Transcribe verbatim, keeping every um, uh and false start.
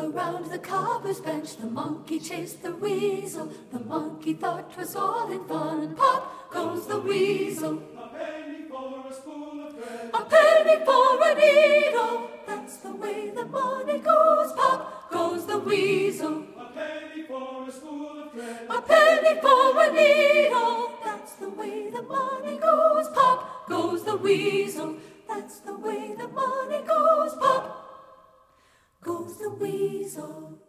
Around the cobbler's bench the monkey chased the weasel. The monkey thought 'twas all in fun. Pop goes the weasel. A penny for a spool of thread. A penny for a needle. That's the way the money goes. Pop goes the weasel. A penny for a spool of thread. A penny for a needle. That's the way the money goes. Pop goes the weasel. That's the way the money goes. Pop goes the weasel.